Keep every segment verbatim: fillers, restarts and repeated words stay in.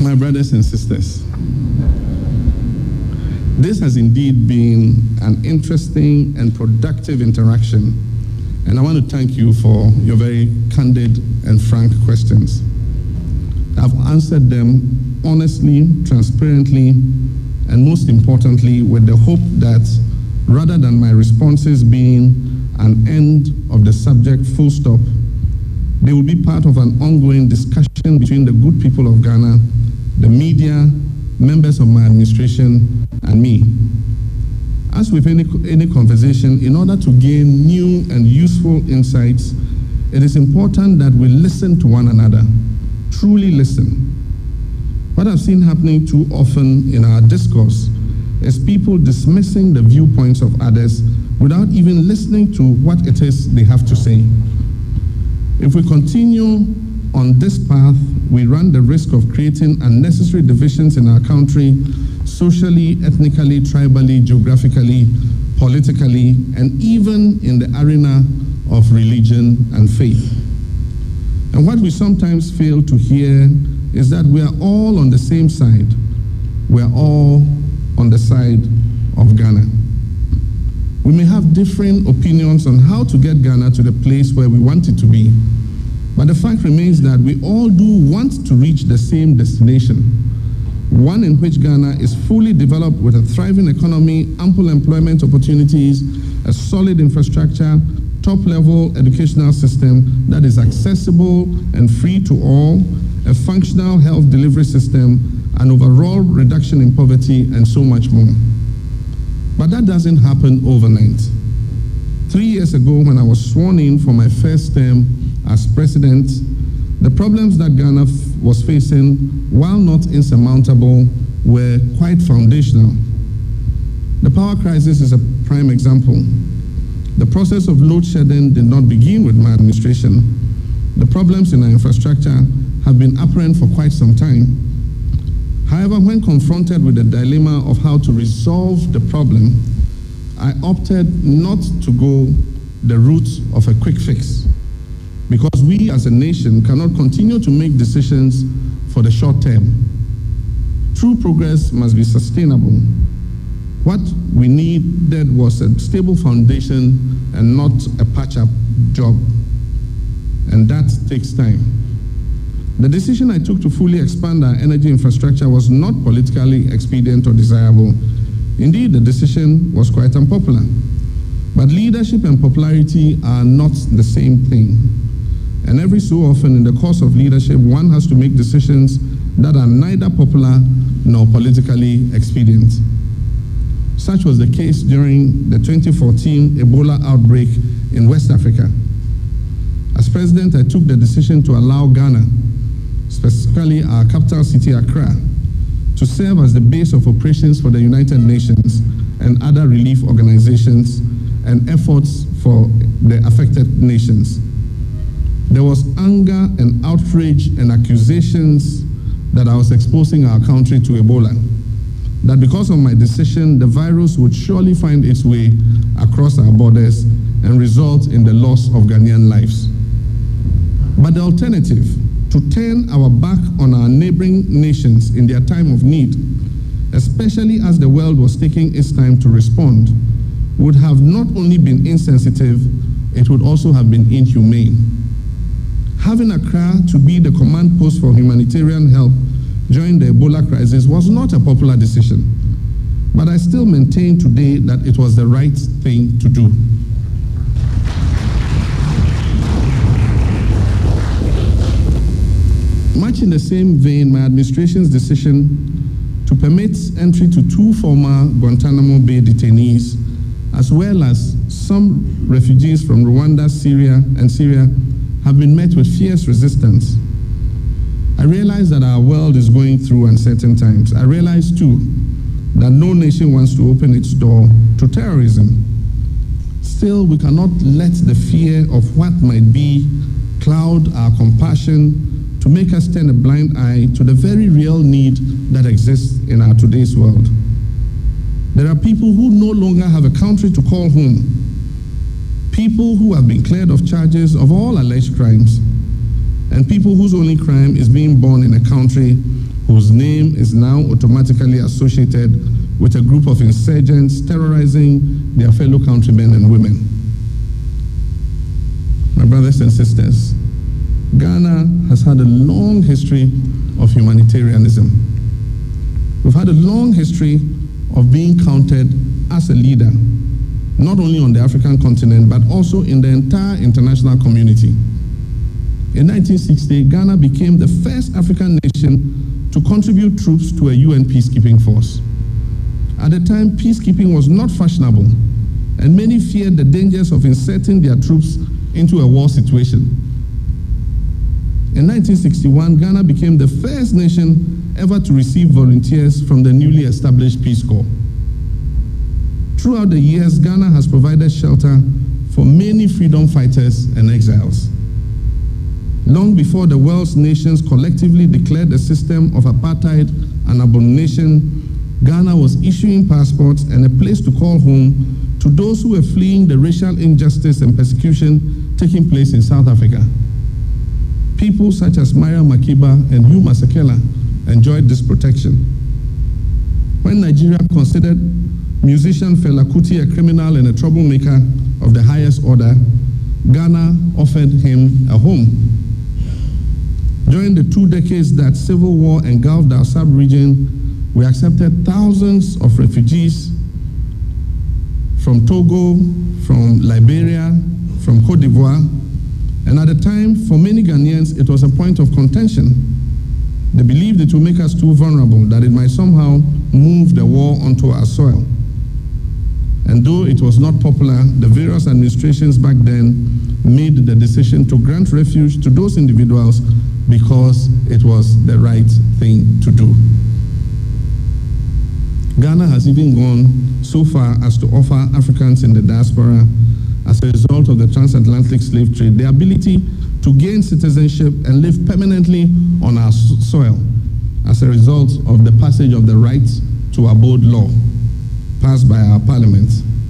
My brothers and sisters, this has indeed been an interesting and productive interaction, and I want to thank you for your very candid and frank questions. I've answered them honestly, transparently, and most importantly, with the hope that rather than my responses being an end of the subject full stop, they will be part of an ongoing discussion between the good people of Ghana, the media, members of my administration, and me. As with any, any conversation, in order to gain new and useful insights, it is important that we listen to one another, truly listen. What I've seen happening too often in our discourse is people dismissing the viewpoints of others without even listening to what it is they have to say. If we continue on this path, we run the risk of creating unnecessary divisions in our country, socially, ethnically, tribally, geographically, politically, and even in the arena of religion and faith. And what we sometimes fail to hear is that we are all on the same side. We are all on the side of Ghana. We may have different opinions on how to get Ghana to the place where we want it to be, but the fact remains that we all do want to reach the same destination, one in which Ghana is fully developed with a thriving economy, ample employment opportunities, a solid infrastructure, top-level educational system that is accessible and free to all, a functional health delivery system, an overall reduction in poverty, and so much more. But that doesn't happen overnight. Three years ago, when I was sworn in for my first term as president, the problems that Ghana was facing, while not insurmountable, were quite foundational. The power crisis is a prime example. The process of load shedding did not begin with my administration. The problems in our infrastructure have been apparent for quite some time. However, when confronted with the dilemma of how to resolve the problem, I opted not to go the route of a quick fix, because we as a nation cannot continue to make decisions for the short term. True progress must be sustainable. What we needed was a stable foundation and not a patch-up job, and that takes time. The decision I took to fully expand our energy infrastructure was not politically expedient or desirable. Indeed, the decision was quite unpopular. But leadership and popularity are not the same thing. And every so often in the course of leadership, one has to make decisions that are neither popular nor politically expedient. Such was the case during the twenty fourteen Ebola outbreak in West Africa. As president, I took the decision to allow Ghana, specifically our capital city, Accra, to serve as the base of operations for the United Nations and other relief organizations and efforts for the affected nations. There was anger and outrage and accusations that I was exposing our country to Ebola, that because of my decision, the virus would surely find its way across our borders and result in the loss of Ghanaian lives. But the alternative, to turn our back on our neighboring nations in their time of need, especially as the world was taking its time to respond, would have not only been insensitive, it would also have been inhumane. Having Accra to be the command post for humanitarian help during the Ebola crisis was not a popular decision, but I still maintain today that it was the right thing to do. Much in the same vein, my administration's decision to permit entry to two former Guantanamo Bay detainees, as well as some refugees from Rwanda, Syria, and Syria, have been met with fierce resistance. I realize that our world is going through uncertain times. I realize, too, that no nation wants to open its door to terrorism. Still, we cannot let the fear of what might be cloud our compassion to make us turn a blind eye to the very real need that exists in our today's world. There are people who no longer have a country to call home, people who have been cleared of charges of all alleged crimes, and people whose only crime is being born in a country whose name is now automatically associated with a group of insurgents terrorizing their fellow countrymen and women. My brothers and sisters, Ghana has had a long history of humanitarianism. We've had a long history of being counted as a leader, not only on the African continent, but also in the entire international community. In nineteen sixty, Ghana became the first African nation to contribute troops to a U N peacekeeping force. At the time, peacekeeping was not fashionable, and many feared the dangers of inserting their troops into a war situation. In nineteen sixty-one, Ghana became the first nation ever to receive volunteers from the newly established Peace Corps. Throughout the years, Ghana has provided shelter for many freedom fighters and exiles. Long before the world's nations collectively declared the system of apartheid an abomination, Ghana was issuing passports and a place to call home to those who were fleeing the racial injustice and persecution taking place in South Africa. People such as Miriam Makeba and Hugh Masekela enjoyed this protection. When Nigeria considered musician Fela Kuti a criminal and a troublemaker of the highest order, Ghana offered him a home. During the two decades that civil war engulfed our sub-region, we accepted thousands of refugees from Togo, from Liberia, from Cote d'Ivoire, and at the time, for many Ghanaians, it was a point of contention. They believed it would make us too vulnerable, that it might somehow move the war onto our soil. And though it was not popular, the various administrations back then made the decision to grant refuge to those individuals because it was the right thing to do. Ghana has even gone so far as to offer Africans in the diaspora, as a result of the transatlantic slave trade, the ability to gain citizenship and live permanently on our soil as a result of the passage of the Right to Abode law passed by our parliament.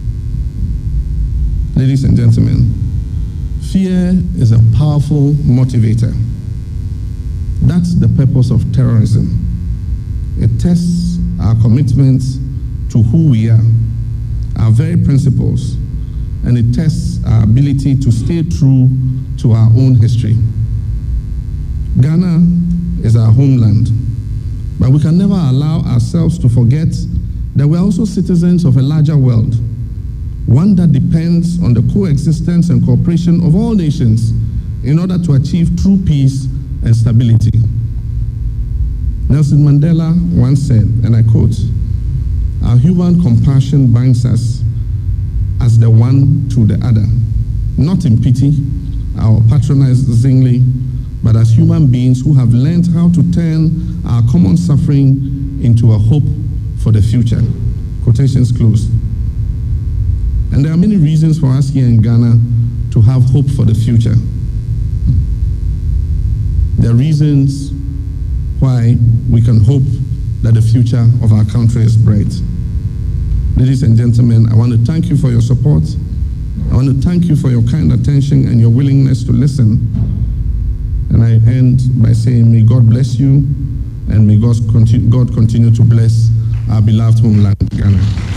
Ladies and gentlemen, fear is a powerful motivator. That's the purpose of terrorism. It tests our commitments to who we are, our very principles, and it tests our ability to stay true to our own history. Ghana is our homeland, but we can never allow ourselves to forget that we're also citizens of a larger world, one that depends on the coexistence and cooperation of all nations in order to achieve true peace and stability. Nelson Mandela once said, and I quote, "Our human compassion binds us as the one to the other, not in pity or patronizingly, but as human beings who have learned how to turn our common suffering into a hope for the future." Quotations closed. And there are many reasons for us here in Ghana to have hope for the future. There are reasons why we can hope that the future of our country is bright. Ladies and gentlemen, I want to thank you for your support. I want to thank you for your kind attention and your willingness to listen. And I end by saying, may God bless you, and may God continue, God continue to bless our beloved homeland, Ghana.